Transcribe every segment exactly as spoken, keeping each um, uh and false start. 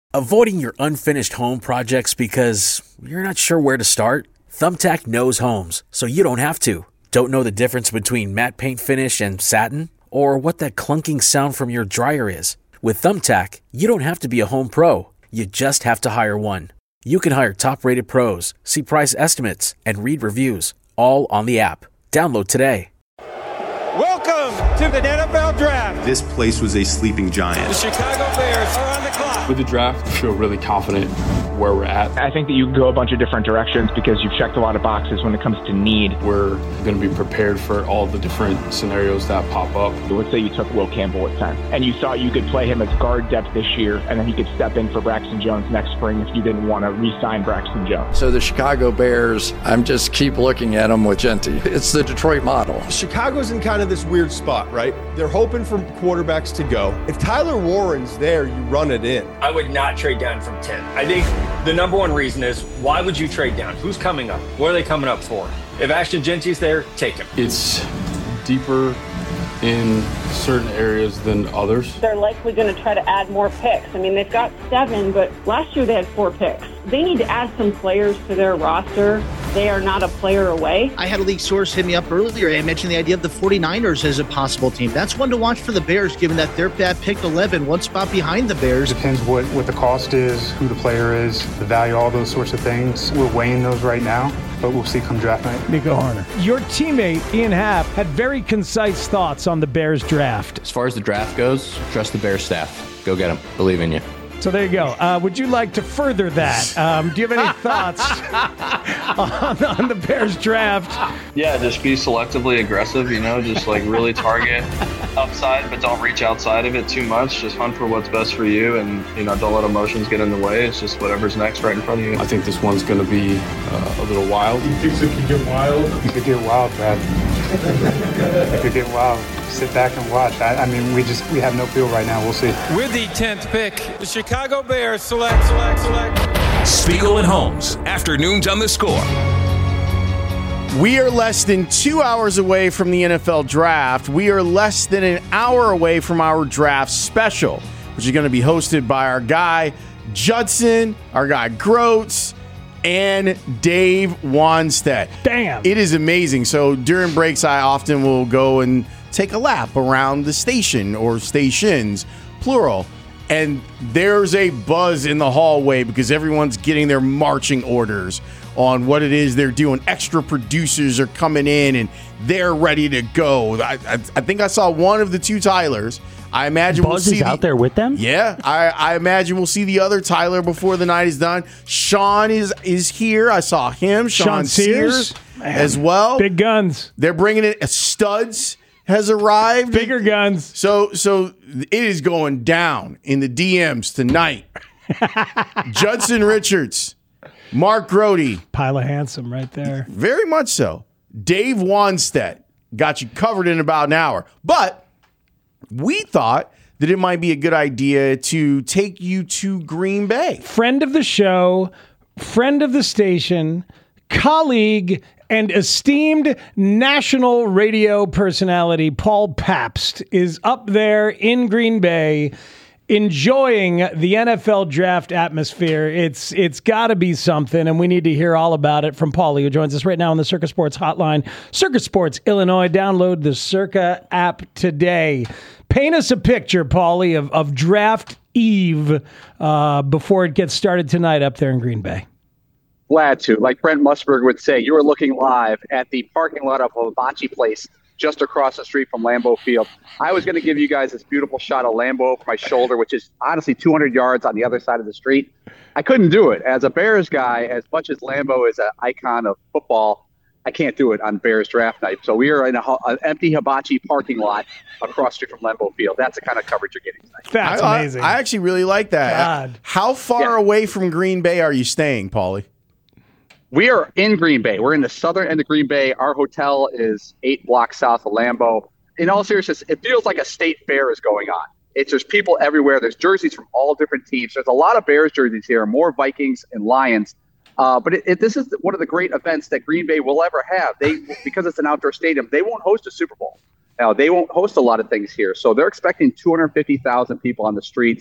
Avoiding your unfinished home projects because you're not sure where to start? Thumbtack knows homes, so you don't have to. Don't know the difference between matte paint finish and satin? Or what that clunking sound from your dryer is? With Thumbtack, you don't have to be a home pro. You just have to hire one. You can hire top-rated pros, see price estimates, and read reviews, all on the app. Download today. Welcome to the N F L Draft. This place was a sleeping giant. The Chicago Bears are on the clock. With the draft, I feel really confident where we're at. I think that you can go a bunch of different directions because you've checked a lot of boxes when it comes to need. We're going to be prepared for all the different scenarios that pop up. Let's say you took Will Campbell at ten, and you thought you could play him as guard depth this year, and then he could step in for Braxton Jones next spring if you didn't want to re-sign Braxton Jones. So the Chicago Bears, I'm just keep looking at them with Genty. It's the Detroit model. Chicago's in kind of this weird spot, right? They're hoping for quarterbacks to go. If Tyler Warren's there, you run it in. I would not trade down from ten. I think the number one reason is, why would you trade down? Who's coming up? What are they coming up for? If Ashton Genty's there, take him. It's deeper in certain areas than others. They're likely going to try to add more picks. I mean, they've got seven, but last year they had four picks. They need to add some players to their roster. They are not a player away. I had a league source hit me up earlier. I mentioned the idea of the 49ers as a possible team. That's one to watch for the Bears, given that they're at pick eleven, one spot behind the Bears. Depends what, what the cost is, who the player is, the value, all those sorts of things. We're weighing those right now, but we'll see come draft night. Nico Harner. Your teammate, Ian Happ, had very concise thoughts on the Bears draft. As far as the draft goes, trust the Bears staff. Go get them. Believe in you. So there you go. Uh, would you like to further that? Um, do you have any thoughts on, on the Bears draft? Yeah, just be selectively aggressive, you know, just like really target upside, but don't reach outside of it too much. Just hunt for what's best for you and, you know, don't let emotions get in the way. It's just whatever's next right in front of you. I think this one's going to be uh, a little wild. You think it could get wild? You could get wild, Brad. It could get wild. Sit back and watch. I, I mean, we just we have no feel right now. We'll see. With the tenth pick, the Chicago Bears select, select, select. Spiegel and Holmes, afternoons on The Score. We are less than two hours away from the N F L Draft. We are less than an hour away from our draft special, which is going to be hosted by our guy, Judson, our guy, Groats, and Dave Wanstead. Damn. It is amazing. So during breaks, I often will go and take a lap around the station or stations, plural. And there's a buzz in the hallway because everyone's getting their marching orders on what it is they're doing. Extra producers are coming in and they're ready to go. I, I, I think I saw one of the two Tylers. I imagine Buzz we'll see is out the, there with them? Yeah, I, I imagine we'll see the other Tyler before the night is done. Sean is is here. I saw him. Sean, Sean Sears, Sears as well. Big guns. They're bringing it. Studs has arrived. Bigger guns. So so it is going down in the D Ms tonight. Judson Richards, Mark Grody. Pile of handsome right there. Very much so. Dave Wanstead got you covered in about an hour. But we thought that it might be a good idea to take you to Green Bay. Friend of the show, friend of the station, colleague, and esteemed national radio personality Paul Pabst is up there in Green Bay enjoying the N F L draft atmosphere. It's it's got to be something, and we need to hear all about it from Paulie, who joins us right now on the Circa Sports hotline. Circa Sports Illinois. Download the Circa app today. Paint us a picture, Paulie, of, of draft eve uh, before it gets started tonight up there in Green Bay. Glad to. Like Brent Musburger would say, you were looking live at the parking lot of Hibachi Place just across the street from Lambeau Field. I was going to give you guys this beautiful shot of Lambeau over my shoulder, which is honestly two hundred yards on the other side of the street. I couldn't do it. As a Bears guy, as much as Lambeau is an icon of football, I can't do it on Bears draft night. So we are in a, an empty Hibachi parking lot across the street from Lambeau Field. That's the kind of coverage you're getting tonight. That's I, amazing. I, I actually really like that. God. How far Yeah. away from Green Bay are you staying, Paulie? We are in Green Bay. We're in the southern end of Green Bay. Our hotel is eight blocks south of Lambeau. In all seriousness, it feels like a state fair is going on. It's there's people everywhere. There's jerseys from all different teams. There's a lot of Bears jerseys here, more Vikings and Lions. Uh, but it, it, this is one of the great events that Green Bay will ever have. They because it's an outdoor stadium, they won't host a Super Bowl. Now, they won't host a lot of things here. So they're expecting two hundred fifty thousand people on the streets.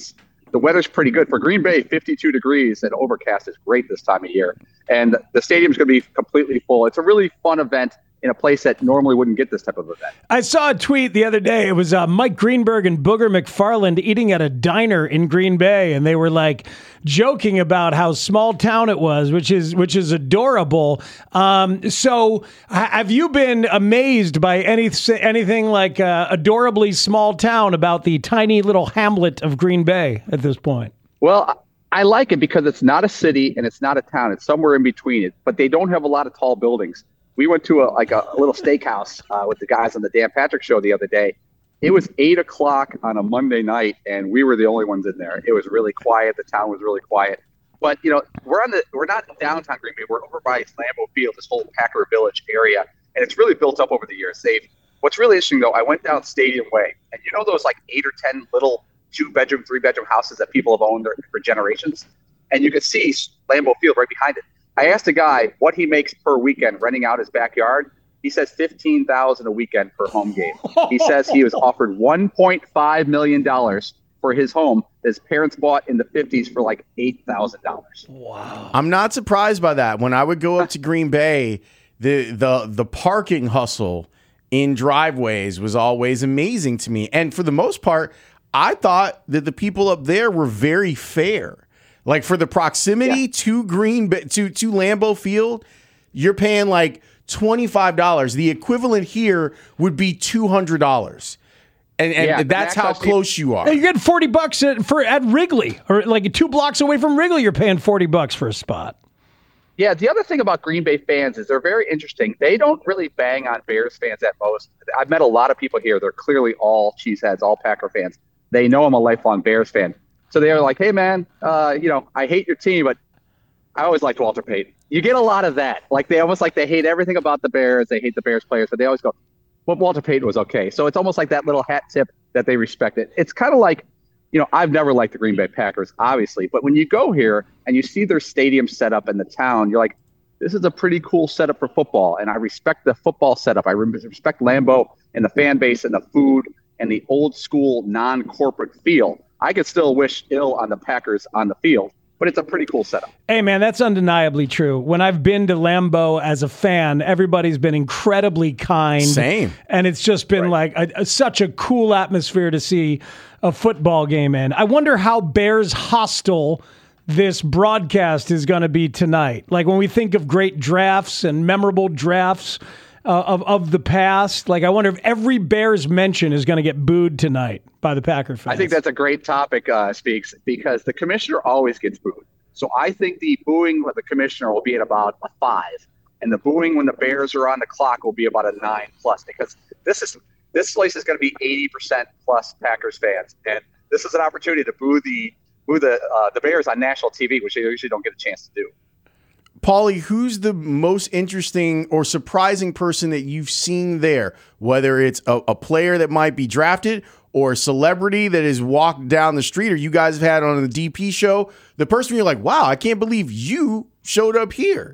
the weather's pretty good. For Green Bay, fifty-two degrees and overcast is great this time of year. And the stadium's going to be completely full. It's a really fun event in a place that normally wouldn't get this type of event. I saw a tweet the other day. It was uh, Mike Greenberg and Booger McFarland eating at a diner in Green Bay, and they were like joking about how small town it was, which is which is adorable. Um, so, ha- have you been amazed by any anything like uh, adorably small town about the tiny little hamlet of Green Bay at this point? Well, I like it because it's not a city and it's not a town. It's somewhere in between it, but they don't have a lot of tall buildings. We went to a like a, a little steakhouse uh, with the guys on the Dan Patrick Show the other day. It was eight o'clock on a Monday night, and we were the only ones in there. It was really quiet. The town was really quiet. But you know, we're on the we're not in downtown Green Bay. We're over by Lambeau Field, this whole Packer Village area, and it's really built up over the years. They've what's really interesting though, I went down Stadium Way, and you know those like eight or ten little two bedroom, three bedroom houses that people have owned for generations, and you could see Lambeau Field right behind it. I asked a guy what he makes per weekend renting out his backyard. He says fifteen thousand dollars a weekend per home game. He says he was offered one point five million dollars for his home that his parents bought in the fifties for like eight thousand dollars. Wow. I'm not surprised by that. When I would go up to Green Bay, the the the parking hustle in driveways was always amazing to me. And for the most part, I thought that the people up there were very fair. Like for the proximity yeah. to Green Bay, to to Lambeau Field, you're paying like twenty-five dollars. The equivalent here would be two hundred dollars. And, and yeah, that's how close you are. You get forty bucks at, for at Wrigley, or like two blocks away from Wrigley, you're paying forty bucks for a spot. Yeah, the other thing about Green Bay fans is they're very interesting. They don't really bang on Bears fans at most. I've met a lot of people here. They're clearly all cheeseheads, all Packer fans. They know I'm a lifelong Bears fan. So they're like, hey, man, uh, you know, I hate your team, but I always liked Walter Payton. You get a lot of that. Like they almost like they hate everything about the Bears. They hate the Bears players, but they always go, well, Walter Payton was okay. So it's almost like that little hat tip that they respect it. It's kind of like, you know, I've never liked the Green Bay Packers, obviously. But when you go here and you see their stadium set up in the town, you're like, this is a pretty cool setup for football. And I respect the football setup. I respect Lambeau and the fan base and the food and the old school non-corporate feel. I could still wish ill on the Packers on the field, but it's a pretty cool setup. Hey, man, that's undeniably true. When I've been to Lambeau as a fan, everybody's been incredibly kind. Same. And it's just been right. like a, a, such a cool atmosphere to see a football game in. I wonder how Bears hostile this broadcast is going to be tonight. Like when we think of great drafts and memorable drafts uh, of, of the past, like I wonder if every Bears mention is going to get booed tonight by the Packer fans. I think that's a great topic, uh, Speaks, because the commissioner always gets booed. So I think the booing with the commissioner will be at about a five, and the booing when the Bears are on the clock will be about a nine plus, because this is this place is going to be eighty percent plus Packers fans, and this is an opportunity to boo the boo the uh, the Bears on national T V, which they usually don't get a chance to do. Paulie, who's the most interesting or surprising person that you've seen there, whether it's a, a player that might be drafted or a celebrity that has walked down the street, or you guys have had on the D P show, the person you're like, wow, I can't believe you showed up here?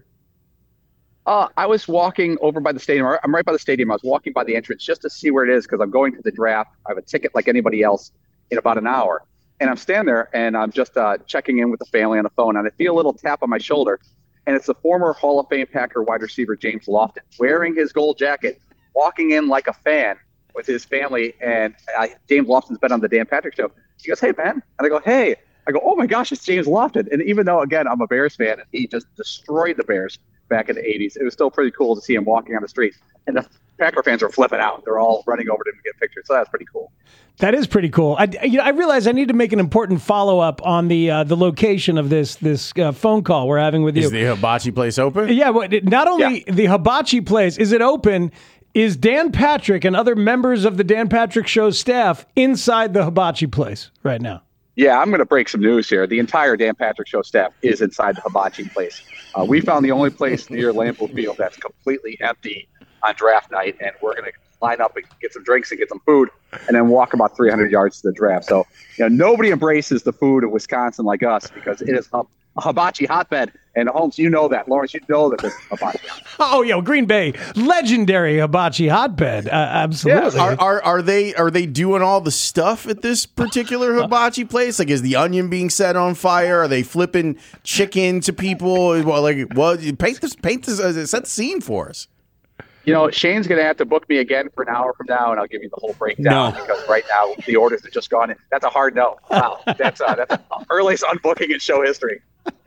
Uh, I was walking over by the stadium. I'm right by the stadium. I was walking by the entrance just to see where it is because I'm going to the draft. I have a ticket like anybody else in about an hour. And I'm standing there, and I'm just uh, checking in with the family on the phone, and I feel a little tap on my shoulder. And it's the former Hall of Fame Packer wide receiver James Lofton, wearing his gold jacket, walking in like a fan with his family. And I, James Lofton's been on the Dan Patrick Show. He goes, hey, man. And I go, hey. I go, oh, my gosh, it's James Lofton. And even though, again, I'm a Bears fan, and he just destroyed the Bears back in the eighties, it was still pretty cool to see him walking on the street. And the Packer fans are flipping out. They're all running over to him to get pictures. So that's pretty cool. That is pretty cool. I, you know, I realize I need to make an important follow-up on the uh, the location of this this uh, phone call we're having with you. Is the hibachi place open? Yeah, well, not only yeah. the hibachi place, is it open, is Dan Patrick and other members of the Dan Patrick Show staff inside the hibachi place right now? Yeah, I'm going to break some news here. The entire Dan Patrick Show staff is inside the hibachi place. Uh, we found the only place near Lambeau Field that's completely empty on draft night, and we're going to line up and get some drinks and get some food, and then walk about three hundred yards to the draft. So, you know, nobody embraces the food of Wisconsin like us because it is up a hibachi hotbed. And Holmes, you know that. Lawrence, you know that this is hibachi. Oh, yo, Green Bay, legendary hibachi hotbed. Uh, absolutely. Yeah. Are, are are they are they doing all the stuff at this particular hibachi place? Like, is the onion being set on fire? Are they flipping chicken to people? Well, like, well, paint this, paint this, uh, set the scene for us. You know, Shane's going to have to book me again for an hour from now, and I'll give you the whole breakdown. No. Because right now the orders have just gone in. That's a hard no. Wow, that's uh, that's the earliest unbooking in show history.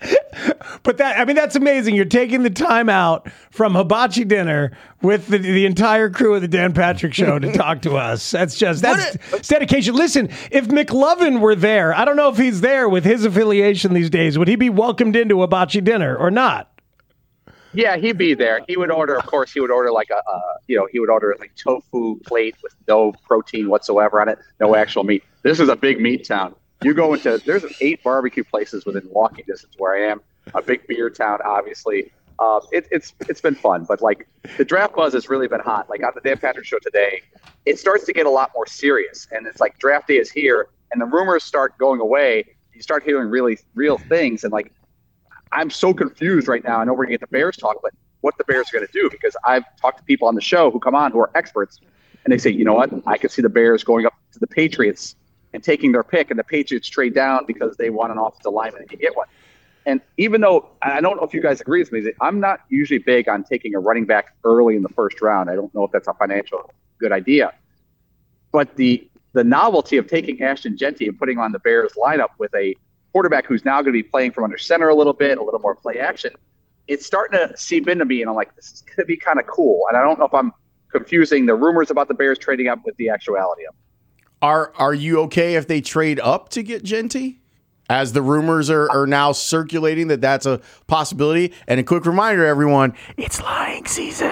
But that, I mean, that's amazing. You're taking the time out from hibachi dinner with the, the entire crew of the Dan Patrick Show to talk to us. That's just, that's, that's dedication. Listen, if McLovin were there, I don't know if he's there with his affiliation these days, would he be welcomed into hibachi dinner or not? Yeah, he'd be there. He would order, of course, he would order like a, uh, you know, he would order like tofu plate with no protein whatsoever on it, no actual meat. This is a big meat town. You go into, there's eight barbecue places within walking distance where I am. A big beer town, obviously. Uh, it, it's it's been fun, but like the draft buzz has really been hot. Like on the Dan Patrick Show today, it starts to get a lot more serious, and it's like draft day is here, and the rumors start going away. You start hearing really real things, and like I'm so confused right now. I know we're gonna get the Bears talk, but what the Bears are gonna do, because I've talked to people on the show who come on who are experts, and they say, you know what, I could see the Bears going up to the Patriots and taking their pick, and the Patriots trade down because they want an offensive lineman and you get one. And even though I don't know if you guys agree with me, I'm not usually big on taking a running back early in the first round. I don't know if that's a financial good idea. But the the novelty of taking Ashton Jeanty and putting on the Bears lineup with a quarterback who's now going to be playing from under center a little bit, a little more play action, it's starting to seep into me, and I'm like, this is going to be kind of cool. And I don't know if I'm confusing the rumors about the Bears trading up with the actuality of it. Are are you okay if they trade up to get Jeanty? As the rumors are, are now circulating that that's a possibility. And a quick reminder, everyone, it's lying season.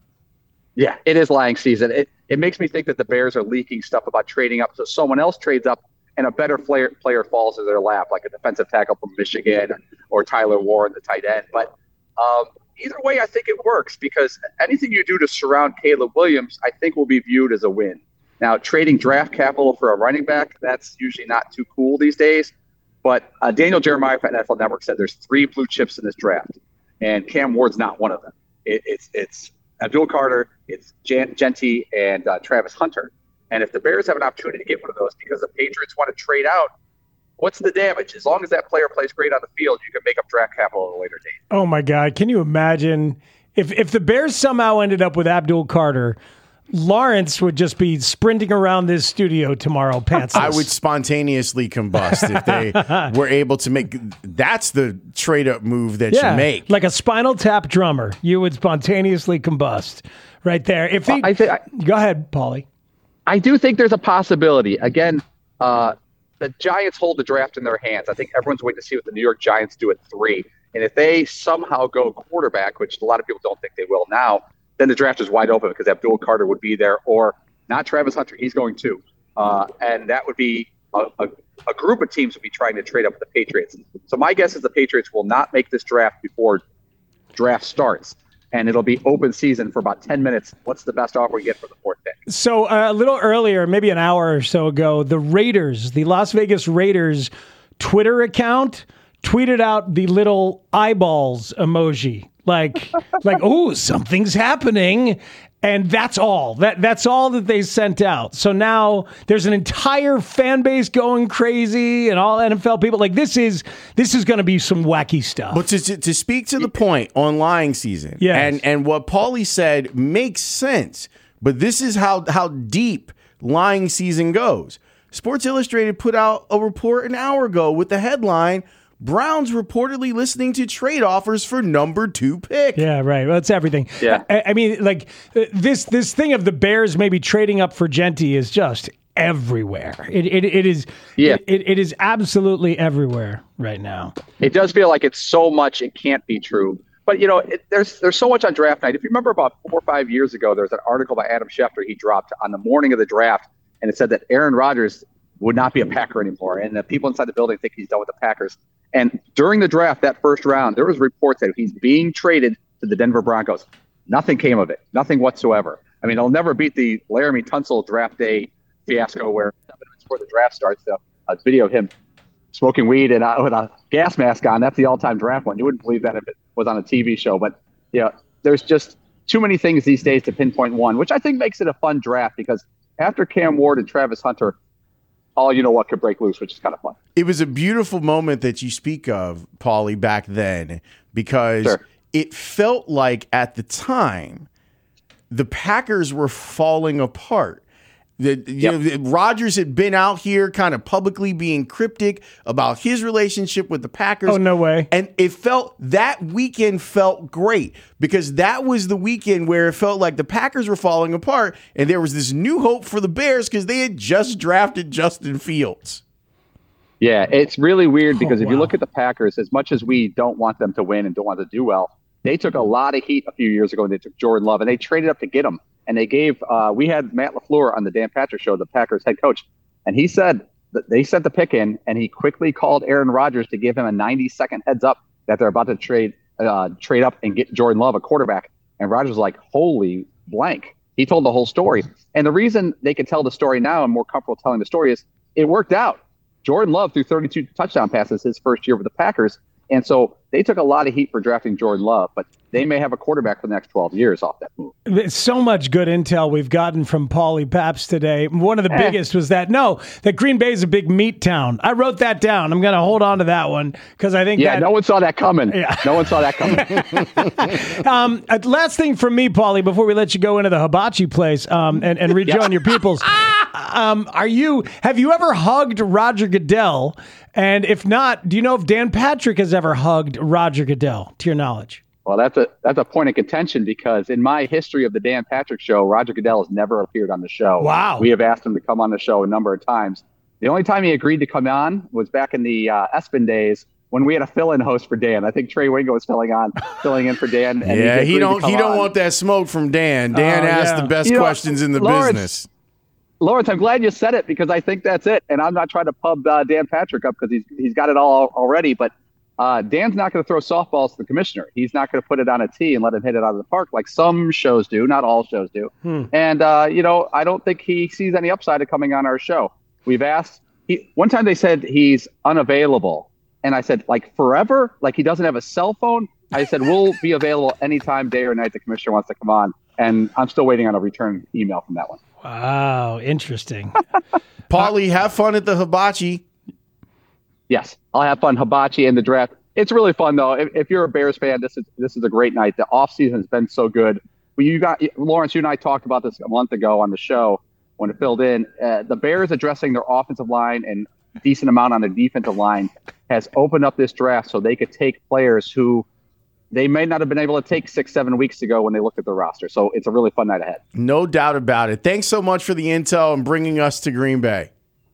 Yeah, it is lying season. It it makes me think that the Bears are leaking stuff about trading up, so someone else trades up and a better player player falls in their lap, like a defensive tackle from Michigan or, or Tyler Warren, the tight end. But um, either way, I think it works, because anything you do to surround Caleb Williams, I think will be viewed as a win. Now, trading draft capital for a running back, that's usually not too cool these days. But uh, Daniel Jeremiah from N F L Network said there's three blue chips in this draft, and Cam Ward's not one of them. It, it's it's Abdul Carter, it's Jan- Jeanty, and uh, Travis Hunter. And if the Bears have an opportunity to get one of those because the Patriots want to trade out, what's the damage? As long as that player plays great on the field, you can make up draft capital at a later date. Oh, my God. Can you imagine if, if the Bears somehow ended up with Abdul Carter? Lawrence would just be sprinting around this studio tomorrow, pantsless. I would spontaneously combust if they were able to make. That's the trade-up move that yeah, you make. Like a Spinal Tap drummer, you would spontaneously combust right there. If they, I think, I, go ahead, Paulie. I do think there's a possibility. Again, uh, the Giants hold the draft in their hands. I think everyone's waiting to see what the New York Giants do at three. And if they somehow go quarterback, which a lot of people don't think they will now, then the draft is wide open because Abdul Carter would be there, or not Travis Hunter. He's going too. Uh, and that would be a, a, a group of teams would be trying to trade up with the Patriots. So my guess is the Patriots will not make this draft before draft starts. And it'll be open season for about ten minutes. What's the best offer we get for the fourth pick? So uh, a little earlier, maybe an hour or so ago, the Raiders, the Las Vegas Raiders Twitter account tweeted out the little eyeballs emoji. Like, like, oh, something's happening. And that's all. That That's all that they sent out. So now there's an entire fan base going crazy and all N F L people. Like, this is this is going to be some wacky stuff. But to, to, to speak to the point on lying season, yes. and, and what Paulie said makes sense, but this is how, how deep lying season goes. Sports Illustrated put out a report an hour ago with the headline, Browns reportedly listening to trade offers for number two pick. Yeah, right. Well, it's everything. Yeah. I, I mean, like this this thing of the Bears maybe trading up for Jeanty is just everywhere. It it, it is. Yeah. It, it is absolutely everywhere right now. It does feel like it's so much it can't be true. But you know, it, there's there's so much on draft night. If you remember, about four or five years ago, there's an article by Adam Schefter he dropped on the morning of the draft, and it said that Aaron Rodgers would not be a Packer anymore, and the people inside the building think he's done with the Packers. And during the draft, that first round, there was reports that he's being traded to the Denver Broncos. Nothing came of it. Nothing whatsoever. I mean, he'll never beat the Laramie Tunsil draft day fiasco where seven minutes before the draft starts, a video of him smoking weed and uh, with a gas mask on. That's the all-time draft one. You wouldn't believe that if it was on a T V show. But you know, there's just too many things these days to pinpoint one, which I think makes it a fun draft because after Cam Ward and Travis Hunter, all you know what could break loose, which is kind of fun. It was a beautiful moment that you speak of, Paulie, back then, because sure. it felt like at the time the Packers were falling apart. The, you yep. know, Rodgers had been out here kind of publicly being cryptic about his relationship with the Packers. Oh, no way. And it felt, that weekend felt great because that was the weekend where it felt like the Packers were falling apart and there was this new hope for the Bears because they had just drafted Justin Fields. Yeah, it's really weird because oh, if wow. you look at the Packers, as much as we don't want them to win and don't want to do well, they took a lot of heat a few years ago when they took Jordan Love and they traded up to get him. And they gave, uh, we had Matt LaFleur on the Dan Patrick Show, the Packers head coach, and he said that they sent the pick in, and he quickly called Aaron Rodgers to give him a ninety second heads up that they're about to trade uh, trade up and get Jordan Love, a quarterback. And Rodgers was like, holy blank. He told the whole story. And the reason they can tell the story now and more comfortable telling the story is it worked out. Jordan Love threw thirty-two touchdown passes his first year with the Packers. And so they took a lot of heat for drafting Jordan Love, but they may have a quarterback for the next twelve years off that move. There's so much good intel we've gotten from Paulie Pabst today. One of the eh. biggest was that, no, that Green Bay is a big meat town. I wrote that down. I'm going to hold on to that one because I think Yeah, that, no one saw that coming. Yeah. No one saw that coming. um, last thing from me, Paulie, before we let you go into the hibachi place um, and, and rejoin your peoples. Um, are you, have you ever hugged Roger Goodell? And if not, do you know if Dan Patrick has ever hugged Roger Goodell, to your knowledge? Well, that's a that's a point of contention because in my history of the Dan Patrick Show, Roger Goodell has never appeared on the show. Wow. We have asked him to come on the show a number of times. The only time he agreed to come on was back in the uh, ESPN days when we had a fill-in host for Dan. I think Trey Wingo was filling on, filling in for Dan. And yeah, he, he don't he on. don't want that smoke from Dan. Dan oh, asked yeah. the best you questions know, in the Lawrence, business. Lawrence, I'm glad you said it because I think that's it. And I'm not trying to pub uh, Dan Patrick up because he's he's got it all already. But uh, Dan's not going to throw softballs to the commissioner. He's not going to put it on a tee and let him hit it out of the park like some shows do. Not all shows do. Hmm. And uh, you know, I don't think he sees any upside of coming on our show. We've asked. He, one time they said he's unavailable, and I said like forever, like he doesn't have a cell phone. I said we'll be available anytime, day or night. The commissioner wants to come on, and I'm still waiting on a return email from that one. Wow, interesting. Paulie, have fun at the hibachi. Yes, I'll have fun hibachi in the draft. It's really fun though. If, if you're a Bears fan, this is this is a great night. The offseason has been so good. Well, you got Lawrence. You and I talked about this a month ago on the show when it filled in. Uh, the Bears addressing their offensive line and decent amount on the defensive line has opened up this draft so they could take players who they may not have been able to take six, seven weeks ago when they looked at their roster. So it's a really fun night ahead. No doubt about it. Thanks so much for the intel and bringing us to Green Bay.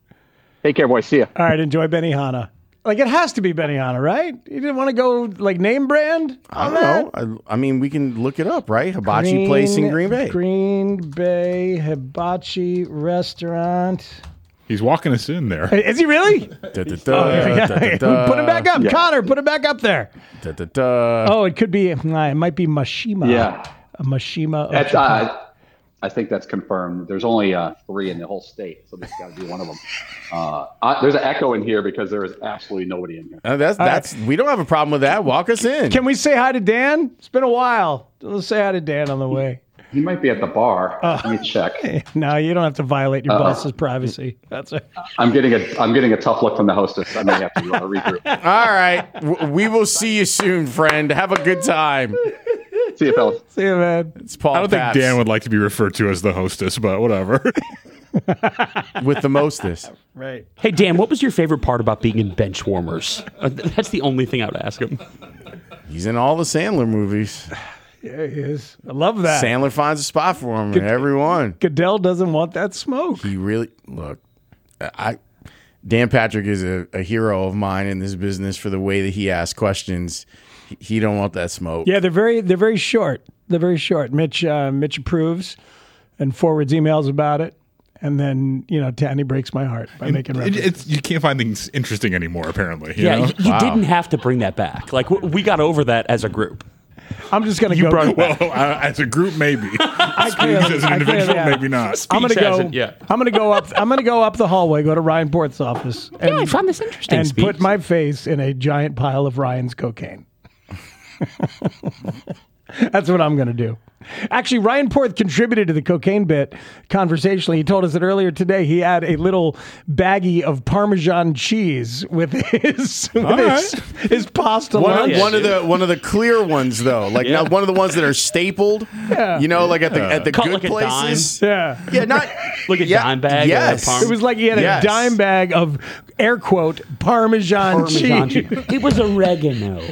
Take care, boys. See ya. All right, enjoy Benihana. Like, it has to be Benihana, right? You didn't want to go, like, name brand I on don't that? know. I, I mean, we can look it up, right? Hibachi Green, place in Green Bay. Green Bay Hibachi Restaurant. He's walking us in there. Is he really? Da, da, da, da, da, da. Put him back up. Yeah. Connor, put him back up there. Da, da, da. Oh, it could be, it might be Mashima. Yeah. A Mashima. of That's, Japan. uh, I think that's confirmed. There's only uh, three in the whole state, so this got to be one of them. Uh, I, there's an echo in here because there is absolutely nobody in here. Uh, that's that's. We don't have a problem with that. Walk us in. Can we say hi to Dan? It's been a while. Let's say hi to Dan on the way. He might be at the bar. Uh, Let me check. No, you don't have to violate your Uh-oh. boss's privacy. That's it. I'm getting a I'm getting a tough look from the hostess. I may have to uh, regroup. All right. W- we will see you soon, friend. Have a good time. See you, fellas. See you, man. It's Paul I don't Pabst think Dan would like to be referred to as the hostess, but whatever. with the mostest. Right. Hey, Dan, what was your favorite part about being in Benchwarmers? Uh, that's the only thing I would ask him. He's in all the Sandler movies. Yeah, he is. I love that. Sandler finds a spot for him in every one. Goodell doesn't want that smoke. He really look. I Dan Patrick is a, a hero of mine in this business for the way that he asks questions. He, he don't want that smoke. Yeah, they're very they're very short. They're very short. Mitch uh, Mitch approves and forwards emails about it. And then, you know, Tanny breaks my heart by making it, references. it's, you can't find things interesting anymore, apparently. You yeah, know? you, you Wow. didn't have to bring that back. Like, w- we got over that as a group. I'm just going to You go. brought it Well, uh, as a group, maybe. I Speaks as an I individual, yeah. maybe not. I'm gonna Speaks as go. an- yeah. I'm gonna go up. I'm gonna go up the hallway. Go to Ryan Port's office. And, Yeah, I found this interesting, And Speaks. put my face in a giant pile of Ryan's cocaine. That's what I'm gonna do. Actually, Ryan Porth contributed to the cocaine bit conversationally. He told us that earlier today he had a little baggie of Parmesan cheese with his with his, his pasta One, lunch. one of the one of the clear ones though, like Yeah. not one of the ones that are stapled. Yeah. You know, like at the at the Cut good like a places. Yeah. Yeah, not Like a yeah, dime bag. Yes. Of It was like he had Yes. a dime bag of air quote Parmesan, Parmesan cheese. cheese. It was oregano.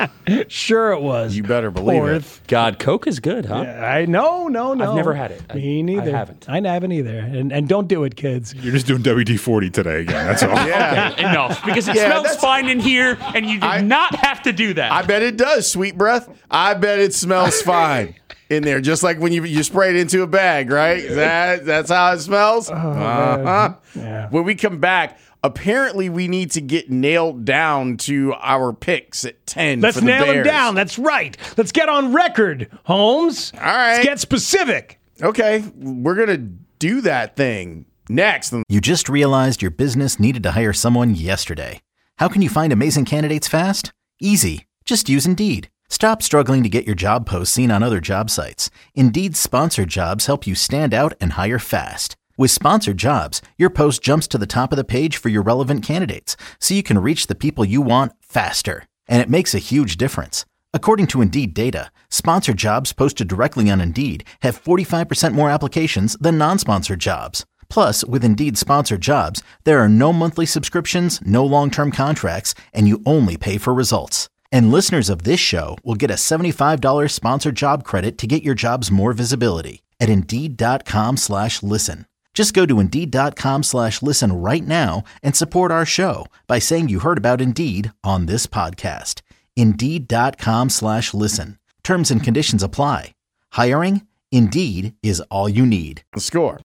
Sure, it was. You better believe it. Porth. God, Coke is good, huh? I no, no, no. I've never had it. I- Me neither. I haven't. I haven't either. And and don't do it, kids. You're just doing W D forty today again. That's all. Yeah. Okay, enough. Because it Yeah, smells that's- fine in here, and you did I- not have to do that. I bet it does, sweet breath. I bet it smells fine in there, just like when you you spray it into a bag, right? That that's how it smells. uh-huh. Yeah. When we come back, apparently we need to get nailed down to our picks at ten. Let's for the nail Bears. him down. That's right. Let's get on record, Holmes. All right. Let's get specific. Okay, we're gonna do that thing next. You just realized your business needed to hire someone yesterday. How can you find amazing candidates fast? Easy. Just use Indeed. Stop struggling to get your job posts seen on other job sites. Indeed's sponsored jobs help you stand out and hire fast. With sponsored jobs, your post jumps to the top of the page for your relevant candidates, so you can reach the people you want faster. And it makes a huge difference. According to Indeed data, sponsored jobs posted directly on Indeed have forty-five percent more applications than non-sponsored jobs. Plus, with Indeed sponsored jobs, there are no monthly subscriptions, no long-term contracts, and you only pay for results. And listeners of this show will get a seventy-five dollars sponsored job credit to get your jobs more visibility at Indeed.com slash listen. Just go to Indeed.com slash listen right now and support our show by saying you heard about Indeed on this podcast. Indeed.com slash listen. Terms and conditions apply. Hiring? Indeed is all you need. The score.